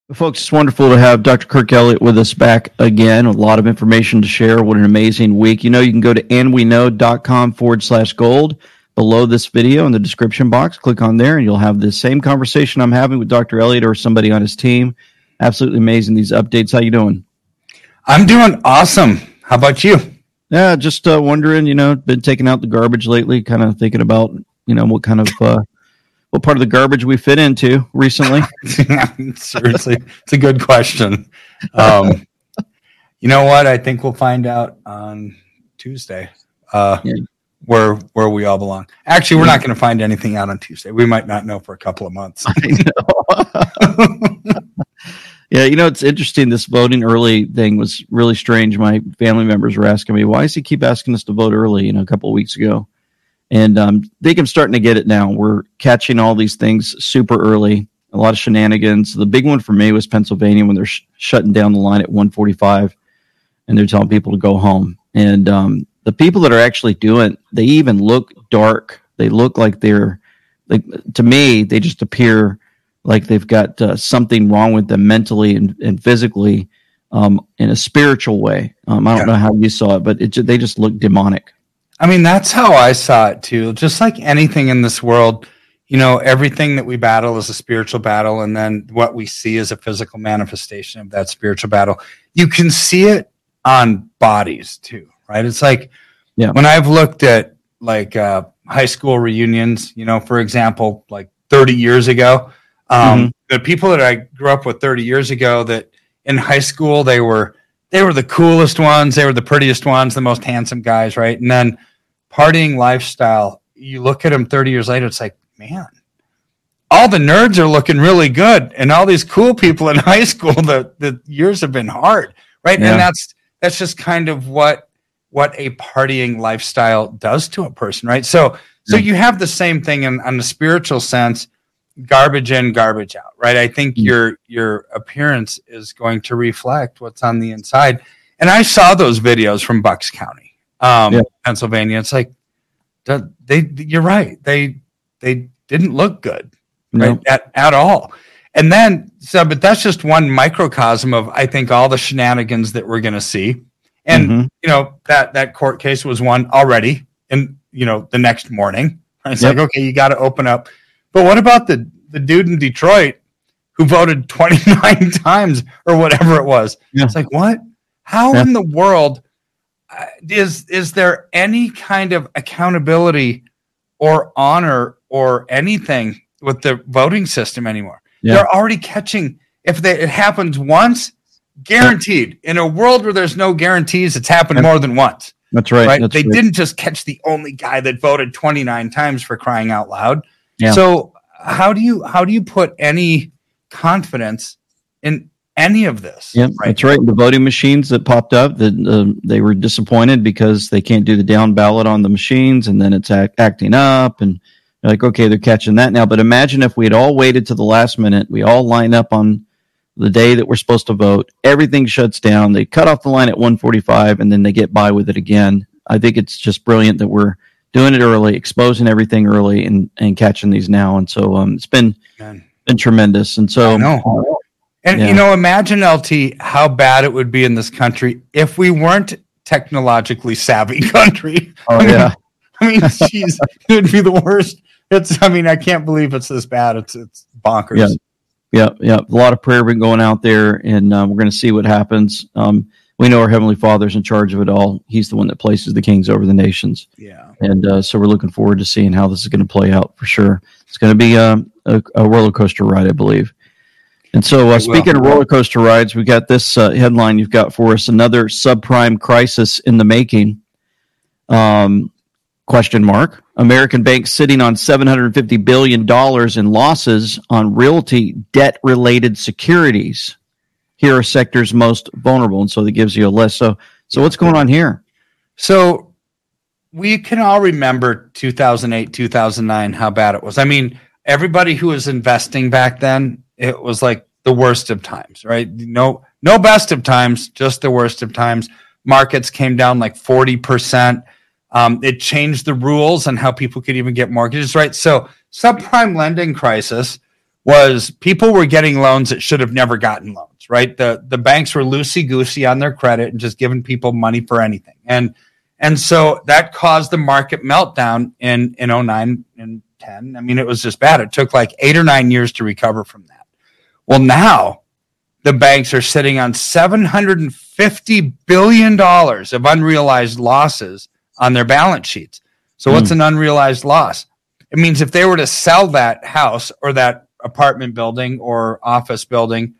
Folks, it's wonderful to have Dr. Kirk Elliott with us back again. A lot of information to share. What an amazing week. You can go to andweknow.com/gold below this video in the description box. Click on there and you'll have the same conversation I'm having with Dr. Elliott or somebody on his team. Absolutely amazing, these updates. How you doing? I'm doing awesome. How about you? Yeah, just wondering, been taking out the garbage lately, kind of thinking about, what kind of... what part of the garbage we fit into recently? Seriously, it's a good question. You know what? I think we'll find out on Tuesday where we all belong. Actually, we're not going to find anything out on Tuesday. We might not know for a couple of months. I know. Yeah, it's interesting. This voting early thing was really strange. My family members were asking me, why does he keep asking us to vote early, a couple of weeks ago? And I think I'm starting to get it now. We're catching all these things super early, a lot of shenanigans. The big one for me was Pennsylvania when they're shutting down the line at 1:45 and they're telling people to go home. And the people that are actually doing it, they even look dark. They look like to me, they just appear like they've got something wrong with them mentally and physically in a spiritual way. I don't know how you saw it, but they just look demonic. I mean, that's how I saw it too. Just like anything in this world, everything that we battle is a spiritual battle. And then what we see is a physical manifestation of that spiritual battle. You can see it on bodies too, right? It's like when I've looked at like high school reunions, for example, like 30 years ago, the people that I grew up with 30 years ago that in high school, they were the coolest ones. They were the prettiest ones, the most handsome guys, right? And then partying lifestyle, you look at them 30 years later, it's like, man, all the nerds are looking really good. And all these cool people in high school, the years have been hard, right? Yeah. And that's just kind of what a partying lifestyle does to a person, right? So you have the same thing on the spiritual sense, garbage in, garbage out, right? I think your appearance is going to reflect what's on the inside. And I saw those videos from Bucks County, Pennsylvania. It's like, you're right. They didn't look good, right? At all. And then, but that's just one microcosm of, I think, all the shenanigans that we're going to see. And, that court case was won already in, the next morning. It's like, okay, you got to open up. But what about the dude in Detroit who voted 29 times or whatever it was? Yeah. It's like, what? How in the world is there any kind of accountability or honor or anything with the voting system anymore? Yeah. They're already catching, if it happens once, guaranteed. In a world where there's no guarantees, it's happened more than once. That's right. They didn't just catch the only guy that voted 29 times, for crying out loud. Yeah. So how do you put any confidence in any of this? Yeah, that's right. The voting machines that popped up, they were disappointed because they can't do the down ballot on the machines, and then it's acting up, and they're like, okay, they're catching that now. But imagine if we had all waited to the last minute, we all line up on the day that we're supposed to vote, everything shuts down, they cut off the line at 1:45, and then they get by with it again. I think it's just brilliant that we're doing it early, exposing everything early, and catching these now. And so it's been tremendous. And so, I know. And imagine, LT, how bad it would be in this country if we weren't technologically savvy country. Oh, I mean, geez, it would be the worst. I can't believe it's this bad. It's bonkers. Yeah. A lot of prayer been going out there, and we're going to see what happens. We know our Heavenly Father's in charge of it all. He's the one that places the kings over the nations. Yeah. And so we're looking forward to seeing how this is going to play out for sure. It's going to be a roller coaster ride, I believe. And so speaking of roller coaster rides, we got this headline you've got for us: another subprime crisis in the making. Question mark. American banks sitting on $750 billion in losses on realty debt-related securities. Here are sectors most vulnerable. And so that gives you a list. So what's going on here? So we can all remember 2008, 2009, how bad it was. I mean, everybody who was investing back then, it was like the worst of times, right? No best of times, just the worst of times. Markets came down like 40%. It changed the rules on how people could even get mortgages, right? So subprime lending crisis was people were getting loans that should have never gotten loans, right? The banks were loosey-goosey on their credit and just giving people money for anything. And so that caused the market meltdown in 09 and 10. I mean, it was just bad. It took like 8 or 9 years to recover from that. Well, now the banks are sitting on $750 billion of unrealized losses on their balance sheets. So what's an unrealized loss? It means if they were to sell that house or that apartment building or office building,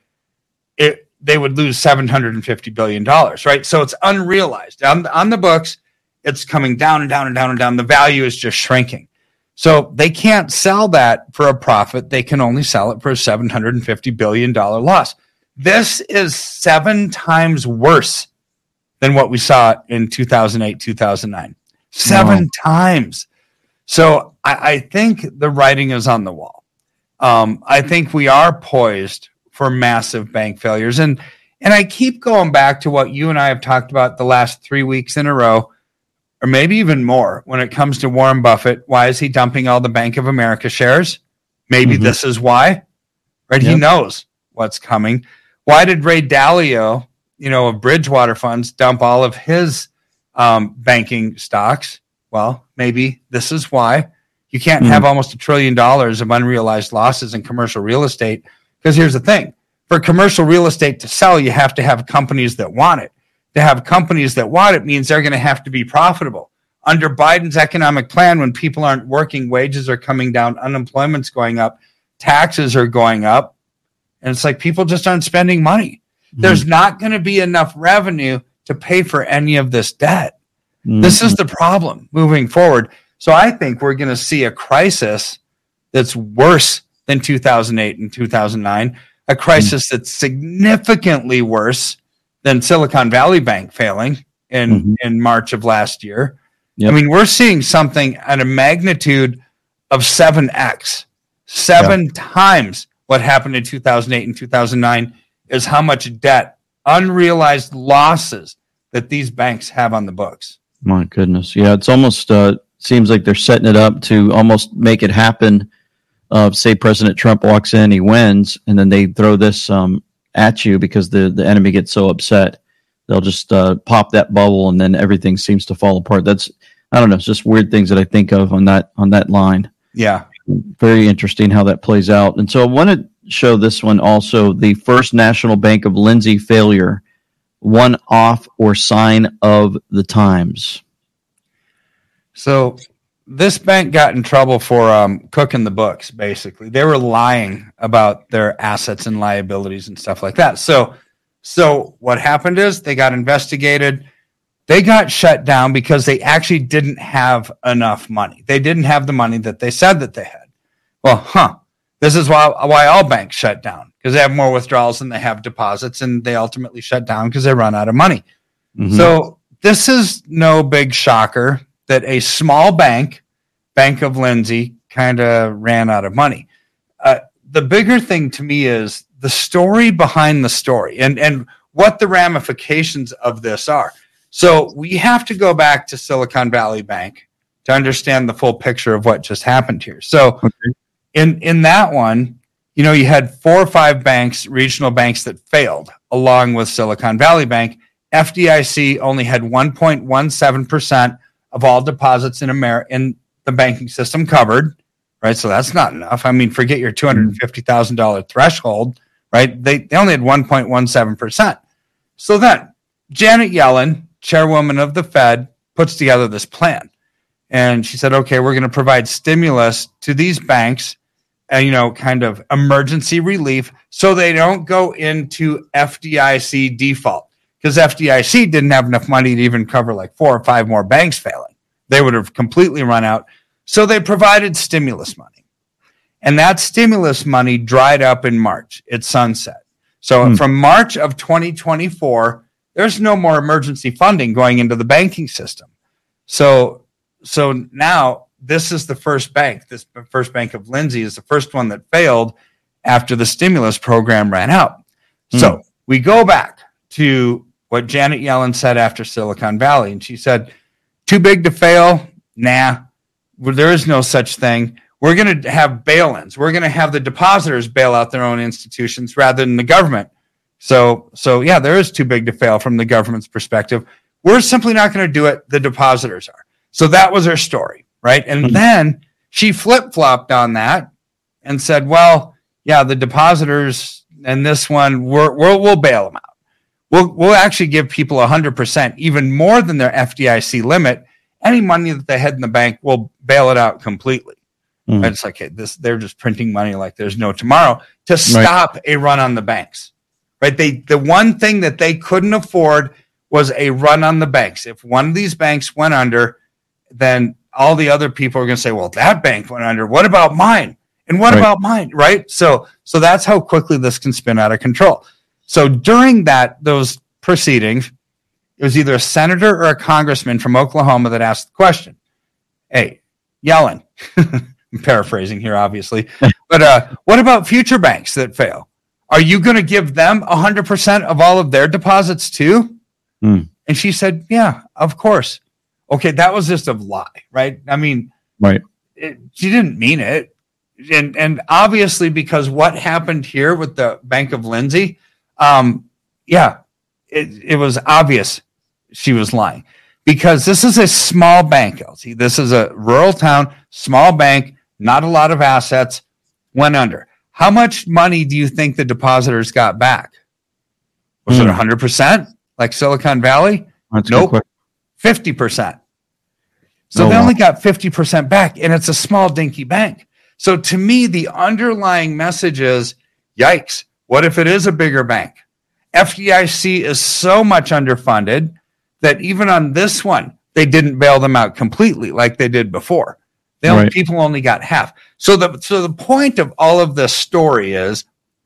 they would lose $750 billion, right? So it's unrealized. On the books, it's coming down and down and down and down. The value is just shrinking. So they can't sell that for a profit. They can only sell it for a $750 billion loss. This is 7 times worse than what we saw in 2008, 2009. 7 times. So I think the writing is on the wall. I think we are poised for massive bank failures. And I keep going back to what you and I have talked about the last 3 weeks in a row, or maybe even more, when it comes to Warren Buffett. Why is he dumping all the Bank of America shares? Maybe this is why, right? Yep. He knows what's coming. Why did Ray Dalio, of Bridgewater Funds, dump all of his banking stocks? Well, maybe this is why. You can't have almost $1 trillion of unrealized losses in commercial real estate, because here's the thing. For commercial real estate to sell, you have to have companies that want it. To have companies that want it means they're going to have to be profitable. Under Biden's economic plan, when people aren't working, wages are coming down, unemployment's going up, taxes are going up, and it's like people just aren't spending money. There's not going to be enough revenue to pay for any of this debt. This is the problem moving forward. So I think we're going to see a crisis that's worse than 2008 and 2009, a crisis that's significantly worse than Silicon Valley Bank failing in March of last year. Yep. I mean, we're seeing something at a magnitude of 7x, 7 times what happened in 2008 and 2009 is how much debt, unrealized losses that these banks have on the books. My goodness. Yeah, it's almost seems like they're setting it up to almost make it happen. Say President Trump walks in, he wins, and then they throw this at you because the enemy gets so upset. They'll just pop that bubble, and then everything seems to fall apart. I don't know. It's just weird things that I think of on that line. Yeah. Very interesting how that plays out. And so I want to show this one also, the First National Bank of Lindsay failure, one off or sign of the times. So this bank got in trouble for cooking the books, basically. They were lying about their assets and liabilities and stuff like that. So what happened is they got investigated. They got shut down because they actually didn't have enough money. They didn't have the money that they said that they had. Well, this is why all banks shut down, because they have more withdrawals than they have deposits, and they ultimately shut down because they run out of money. So this is no big shocker that a small bank, Bank of Lindsay, kind of ran out of money. The bigger thing to me is the story behind the story and what the ramifications of this are. So we have to go back to Silicon Valley Bank to understand the full picture of what just happened here. So in that one, you had 4 or 5 banks, regional banks, that failed along with Silicon Valley Bank. FDIC only had 1.17% of all deposits in the banking system covered, right? So that's not enough. I mean, forget your $250,000 threshold, right? They only had 1.17%. So then Janet Yellen, chairwoman of the Fed, puts together this plan. And she said, okay, we're going to provide stimulus to these banks, kind of emergency relief, so they don't go into FDIC default. Because FDIC didn't have enough money to even cover like 4 or 5 more banks failing. They would have completely run out. So they provided stimulus money. And that stimulus money dried up in March. It sunset. So from March of 2024, there's no more emergency funding going into the banking system. So now this is the first bank. This First Bank of Lindsay is the first one that failed after the stimulus program ran out. So we go back to what Janet Yellen said after Silicon Valley. And she said, too big to fail? Nah, there is no such thing. We're going to have bail-ins. We're going to have the depositors bail out their own institutions rather than the government. So yeah, there is too big to fail from the government's perspective. We're simply not going to do it. The depositors are. So that was her story, right? And then she flip-flopped on that and said, well, yeah, the depositors and this one, we'll bail them out. We'll actually give people 100%, even more than their FDIC limit. Any money that they had in the bank, we'll bail it out completely. And it's like, hey, they're just printing money like there's no tomorrow to stop a run on the banks, right? The one thing that they couldn't afford was a run on the banks. If one of these banks went under, then all the other people are going to say, well, that bank went under. What about mine? And what about mine? Right. So that's how quickly this can spin out of control. So during those proceedings, it was either a senator or a congressman from Oklahoma that asked the question. Hey, Yellen, I'm paraphrasing here, obviously, but what about future banks that fail? Are you going to give them 100% of all of their deposits too? And she said, yeah, of course. Okay, that was just a lie, right? I mean, she didn't mean it. And obviously, because what happened here with the Bank of Lindsay, it was obvious she was lying, because this is a small bank, Elsie. This is a rural town, small bank, not a lot of assets, went under. How much money do you think the depositors got back? Was it 100%? Like Silicon Valley? Nope. 50%. So they only got 50% back, and it's a small dinky bank. So to me, the underlying message is, yikes, what if it is a bigger bank? FDIC is so much underfunded that even on this one, they didn't bail them out completely like they did before. People only got half. So the point of all of this story is,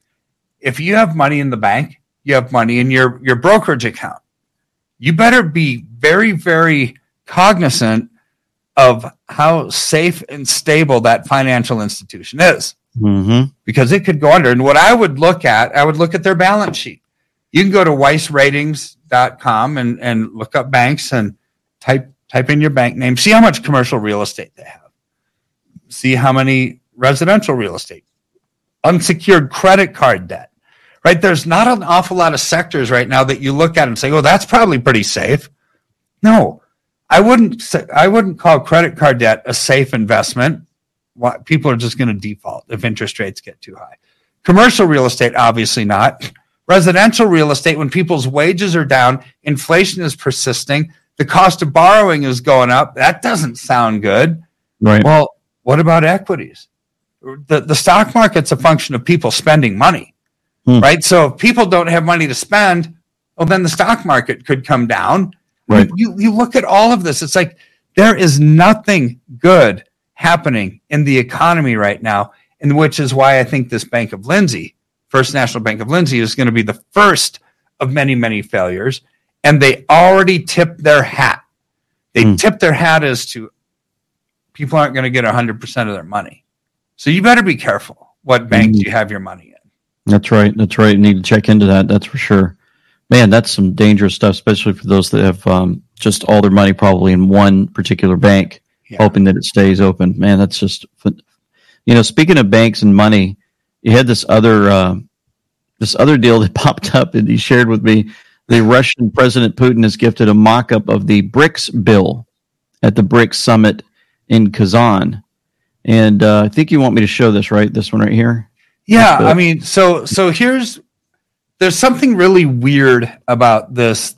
if you have money in the bank, you have money in your brokerage account, you better be very, very cognizant of how safe and stable that financial institution is, because it could go under. And what I would look at their balance sheet. You can go to weissratings.com and look up banks and type in your bank name, see how much commercial real estate they have, see how many residential real estate, unsecured credit card debt, right? There's not an awful lot of sectors right now that you look at and say, oh, that's probably pretty safe. No. I wouldn't call credit card debt a safe investment. People are just going to default if interest rates get too high. Commercial real estate, obviously not. Residential real estate, when people's wages are down, inflation is persisting, the cost of borrowing is going up. That doesn't sound good. Right. Well, what about equities? The stock market's a function of people spending money, right? So if people don't have money to spend, well, then the stock market could come down. Right. You look at all of this, it's like there is nothing good happening in the economy right now, and which is why I think this Bank of Lindsay, First National Bank of Lindsay, is going to be the first of many, many failures. And they already tipped their hat. They tipped their hat as to people aren't going to get 100% of their money. So you better be careful what banks you have your money in. That's right. You need to check into that. That's for sure. Man, that's some dangerous stuff, especially for those that have just all their money probably in one particular bank, hoping that it stays open. Man, that's just, speaking of banks and money, you had this other deal that popped up and he shared with me. The Russian President Putin has gifted a mock-up of the BRICS bill at the BRICS summit in Kazan. And I think you want me to show this, right? This one right here? Yeah, I mean, so there's something really weird about this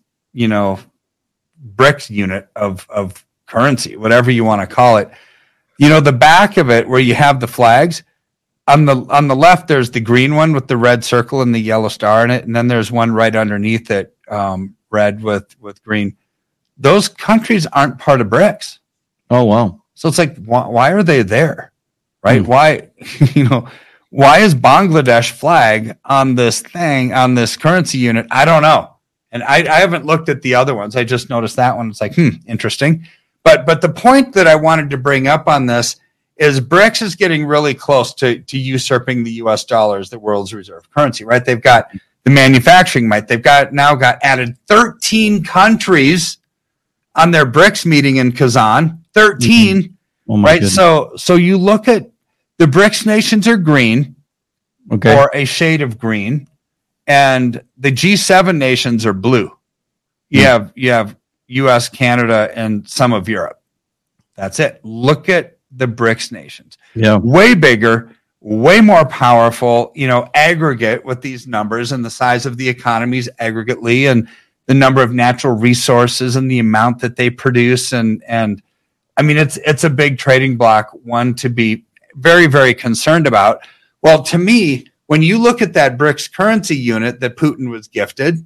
BRICS unit of currency, whatever you want to call it. The back of it where you have the flags, on the left, there's the green one with the red circle and the yellow star in it. And then there's one right underneath it, red with green. Those countries aren't part of BRICS. Oh, wow. So it's like, why are they there? Right? Why is Bangladesh flag on this thing, on this currency unit? I don't know. And I haven't looked at the other ones. I just noticed that one. It's like, interesting. But the point that I wanted to bring up on this is BRICS is getting really close to usurping the U.S. dollar as the world's reserve currency, right? They've got the manufacturing might. They've now got added 13 countries on their BRICS meeting in Kazan. 13. Oh my right? goodness. So you look at the BRICS nations are green, Okay. or a shade of green, and the G7 nations are blue. You have US, Canada, and some of Europe. That's it. Look at the BRICS nations. Yeah. Way bigger, way more powerful, aggregate with these numbers and the size of the economies aggregately, and the number of natural resources and the amount that they produce. And I mean, it's a big trading block, one to be very, very concerned about. Well, to me, when you look at that BRICS currency unit that Putin was gifted,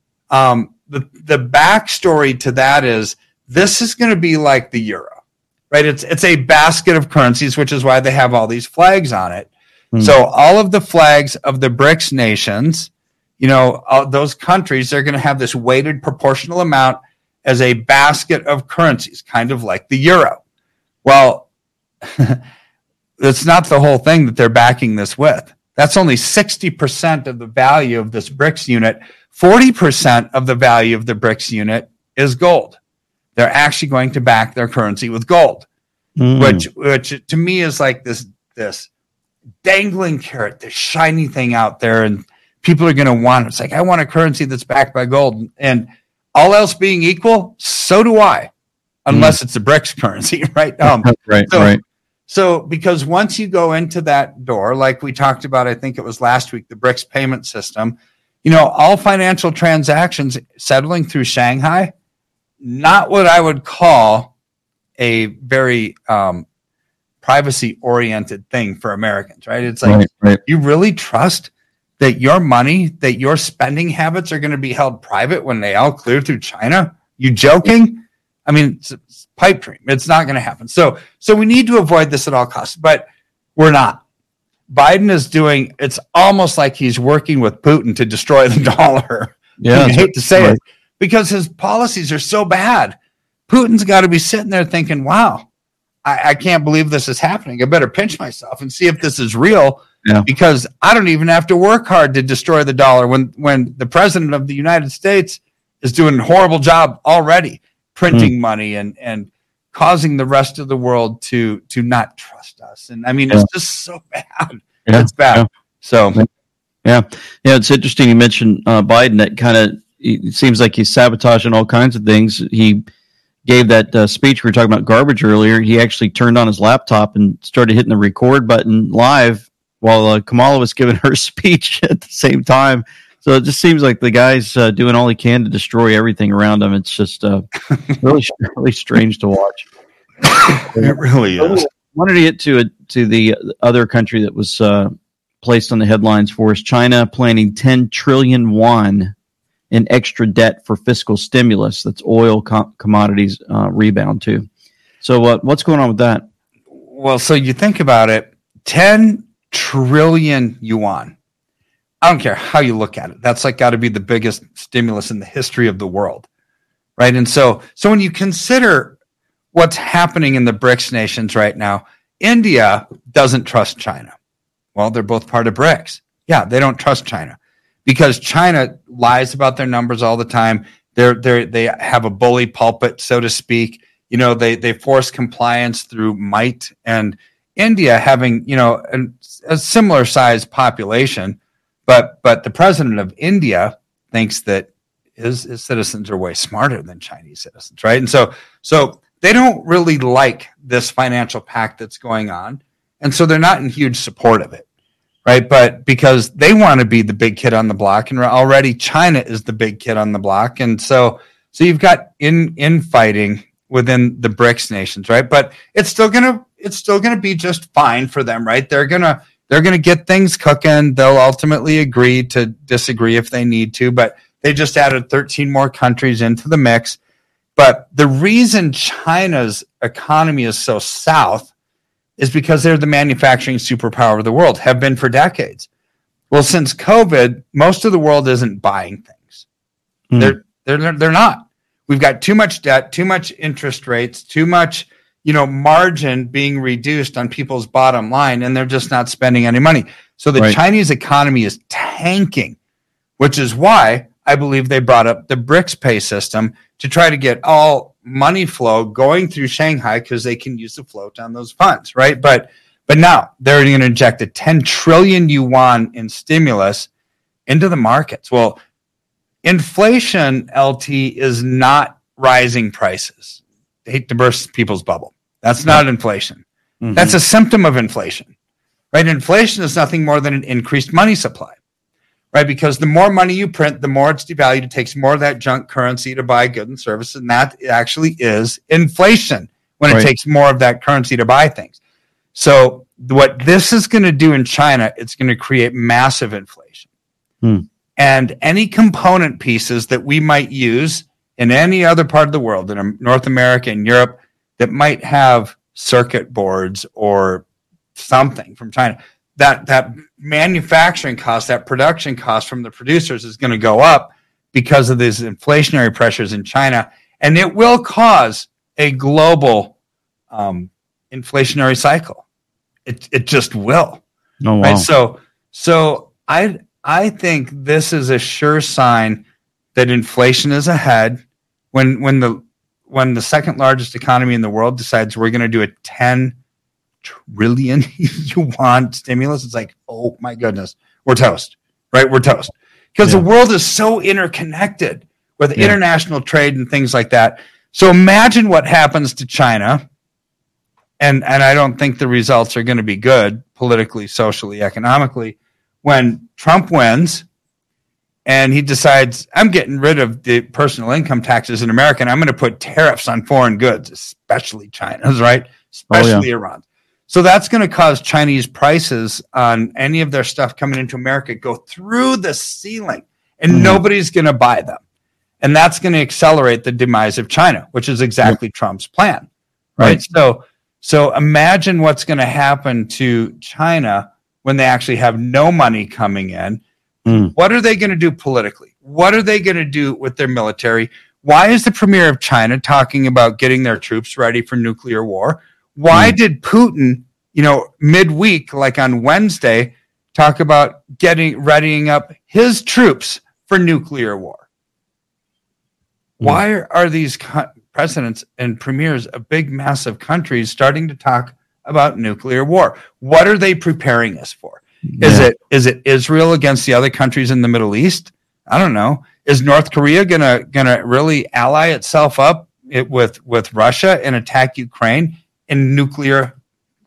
the backstory to that is this is going to be like the euro, right? It's a basket of currencies, which is why they have all these flags on it. So all of the flags of the BRICS nations, those countries, they're going to have this weighted proportional amount as a basket of currencies, kind of like the euro. Well, that's not the whole thing that they're backing this with. That's only 60% of the value of this BRICS unit. 40% of the value of the BRICS unit is gold. They're actually going to back their currency with gold, which to me is like this dangling carrot, this shiny thing out there, and people are going to want it. It's like, I want a currency that's backed by gold. And all else being equal, so do I, unless it's a BRICS currency, right? Right. So because once you go into that door, like we talked about, I think it was last week, the BRICS payment system, all financial transactions settling through Shanghai, not what I would call a very privacy-oriented thing for Americans, right? It's like, You really trust that your money, that your spending habits are going to be held private when they all clear through China? You joking? I mean, it's a pipe dream. It's not going to happen. So we need to avoid this at all costs, but we're not. Biden is it's almost like he's working with Putin to destroy the dollar. Yeah, I hate to say it, because his policies are so bad. Putin's got to be sitting there thinking, wow, I can't believe this is happening. I better pinch myself and see if this is real, because I don't even have to work hard to destroy the dollar when the president of the United States is doing a horrible job already, printing money and causing the rest of the world to not trust us. And I mean, it's just so bad. It's bad. Yeah. So, it's interesting. You mentioned Biden. That kind of, it seems like he's sabotaging all kinds of things. He gave that speech we were talking about garbage earlier. He actually turned on his laptop and started hitting the record button live while Kamala was giving her speech at the same time. So it just seems like the guy's doing all he can to destroy everything around him. It's just really, really strange to watch. It really is. I wanted to get to the other country that was placed on the headlines for us. China planning 10 trillion yuan in extra debt for fiscal stimulus. That's oil commodities rebound too. So what's going on with that? Well, so you think about it, 10 trillion yuan. I don't care how you look at it. That's like got to be the biggest stimulus in the history of the world, right? And so when you consider what's happening in the BRICS nations right now, India doesn't trust China. Well, they're both part of BRICS. Yeah, they don't trust China because China lies about their numbers all the time. They have a bully pulpit, so to speak. They force compliance through might, and India having a similar size population. But the president of India thinks that his citizens are way smarter than Chinese citizens, right? And so they don't really like this financial pact that's going on, and so they're not in huge support of it, right? But because they want to be the big kid on the block, and already China is the big kid on the block, and so you've got infighting within the BRICS nations, right? But it's still gonna be just fine for them, right? They're gonna get things cooking. They'll ultimately agree to disagree if they need to, but they just added 13 more countries into the mix. But the reason China's economy is so south is because they're the manufacturing superpower of the world, have been for decades. Well, since COVID, most of the world isn't buying things. They're not. We've got too much debt, too much interest rates, too much margin being reduced on people's bottom line, and they're just not spending any money. So the Chinese economy is tanking, which is why I believe they brought up the BRICS pay system to try to get all money flow going through Shanghai because they can use the float on those funds, right? But now they're going to inject a 10 trillion yuan in stimulus into the markets. Well, inflation, LT, is not rising prices. I hate to burst people's bubble. That's not inflation. Mm-hmm. That's a symptom of inflation, right? Inflation is nothing more than an increased money supply, right? Because the more money you print, the more it's devalued. It takes more of that junk currency to buy goods and services, and that actually is inflation when it takes more of that currency to buy things. So what this is going to do in China, it's going to create massive inflation. And any component pieces that we might use in any other part of the world, in North America and Europe, that might have circuit boards or something from China, that manufacturing cost, that production cost from the producers is going to go up because of these inflationary pressures in China. And it will cause a global inflationary cycle. It just will. Oh, wow. Right? So I think this is a sure sign that inflation is ahead. When the second largest economy in the world decides we're going to do a 10 trillion yuan stimulus, it's like, oh my goodness, we're toast, right? We're toast because the world is so interconnected with international trade and things like that. So imagine what happens to China. And I don't think the results are going to be good politically, socially, economically. When Trump wins and he decides, I'm getting rid of the personal income taxes in America, and I'm going to put tariffs on foreign goods, especially China's, right? Especially Iran. So that's going to cause Chinese prices on any of their stuff coming into America go through the ceiling, and nobody's going to buy them. And that's going to accelerate the demise of China, which is exactly Trump's plan, right? So imagine what's going to happen to China when they actually have no money coming in. What are they going to do politically? What are they going to do with their military? Why is the premier of China talking about getting their troops ready for nuclear war? Why did Putin, midweek, like on Wednesday, talk about readying up his troops for nuclear war? Why are these presidents and premiers of big, massive countries starting to talk about nuclear war? What are they preparing us for? Is it Israel against the other countries in the Middle East? I don't know. Is North Korea gonna really ally itself up with Russia and attack Ukraine in nuclear,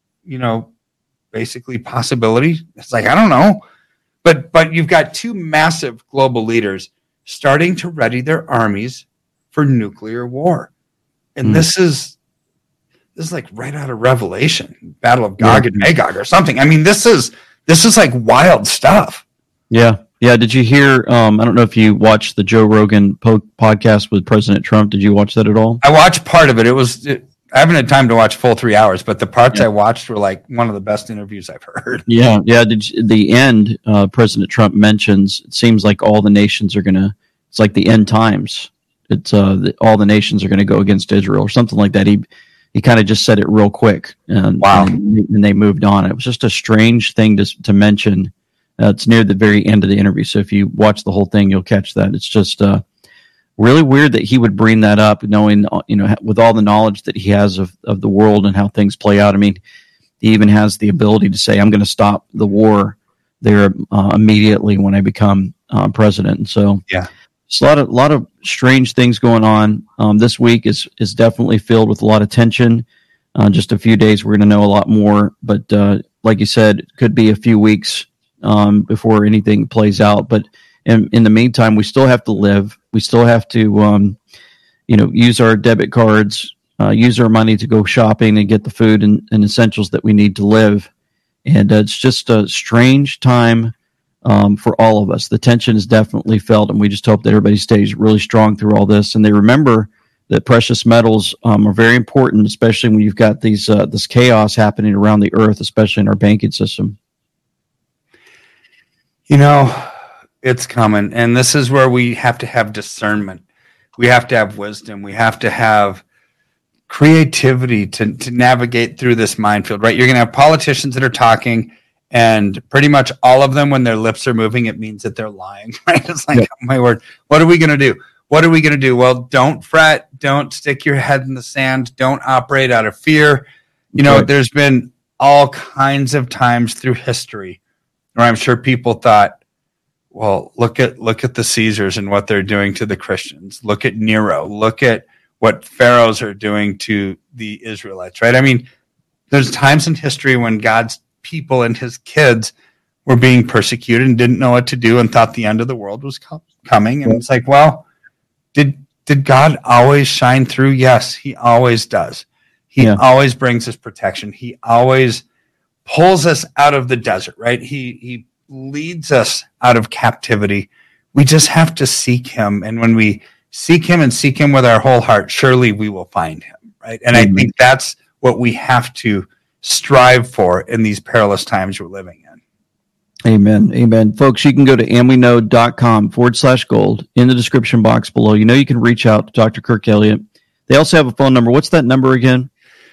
basically possibility? It's like, I don't know. But you've got two massive global leaders starting to ready their armies for nuclear war. And this is like right out of Revelation, Battle of Gog and Magog or something. I mean, this is like wild stuff. Yeah. Did you hear? I don't know if you watched the Joe Rogan podcast with President Trump. Did you watch that at all? I watched part of it. I haven't had time to watch full 3 hours, but the parts I watched were like one of the best interviews I've heard. Yeah. The end, President Trump mentions, it seems like all the nations are it's like the end times. It's all the nations are going to go against Israel or something like that. He kind of just said it real quick, and they moved on. It was just a strange thing to mention. It's near the very end of the interview, so if you watch the whole thing, you'll catch that. It's just really weird that he would bring that up, knowing with all the knowledge that he has of the world and how things play out. I mean, he even has the ability to say, "I'm going to stop the war there immediately when I become president." And so, it's a lot of strange things going on. This week is definitely filled with a lot of tension. Just a few days, we're going to know a lot more. But like you said, it could be a few weeks before anything plays out. But in the meantime, we still have to live. We still have to, use our debit cards, use our money to go shopping and get the food and essentials that we need to live. And it's just a strange time. For all of us. The tension is definitely felt, and we just hope that everybody stays really strong through all this. And they remember that precious metals are very important, especially when you've got this chaos happening around the earth, especially in our banking system. It's coming, and this is where we have to have discernment. We have to have wisdom. We have to have creativity to navigate through this minefield, right? You're going to have politicians that are talking, and pretty much all of them, when their lips are moving, it means that they're lying, right? It's like, oh my word, what are we going to do? what are we going to do? Well, don't fret. Don't stick your head in the sand. Don't operate out of fear. There's been all kinds of times through history where I'm sure people thought, well, look at the Caesars and what they're doing to the Christians. Look at Nero. Look at what pharaohs are doing to the Israelites, right? I mean, there's times in history when God's people and his kids were being persecuted and didn't know what to do and thought the end of the world was coming. And it's like, well, did God always shine through? Yes, he always does. He always brings us protection. He always pulls us out of the desert, right? He leads us out of captivity. We just have to seek him. And when we seek him and seek him with our whole heart, surely we will find him, right? And I think that's what we have to strive for in these perilous times we're living in. Amen. Amen. Folks, you can go to amweknow.com/gold in the description box below. You can reach out to Dr. Kirk Elliott. They also have a phone number. What's that number again?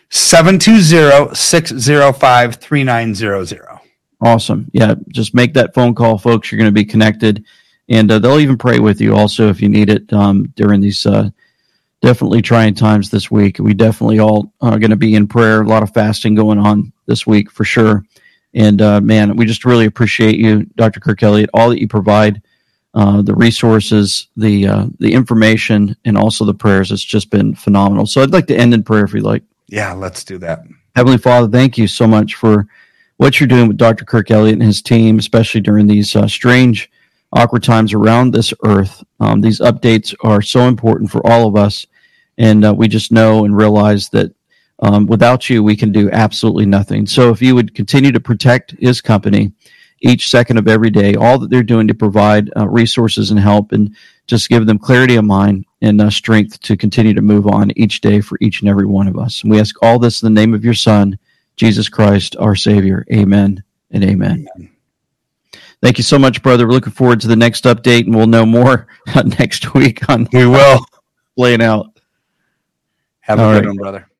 720-605-3900. Awesome. Yeah, just make that phone call, folks. You're going to be connected. And they'll even pray with you also if you need it during these definitely trying times this week. We definitely all are going to be in prayer. A lot of fasting going on this week for sure. And man, we just really appreciate you, Dr. Kirk Elliott, all that you provide, the resources, the information, and also the prayers. It's just been phenomenal. So I'd like to end in prayer if you'd like. Yeah, let's do that. Heavenly Father, thank you so much for what you're doing with Dr. Kirk Elliott and his team, especially during these strange, awkward times around this earth. These updates are so important for all of us. And we just know and realize that without you, we can do absolutely nothing. So if you would continue to protect his company each second of every day, all that they're doing to provide resources and help, and just give them clarity of mind and strength to continue to move on each day for each and every one of us. And we ask all this in the name of your Son, Jesus Christ, our Savior. Amen and amen. Thank you so much, brother. We're looking forward to the next update, and we'll know more next week on we will playing out. Have a good one, brother.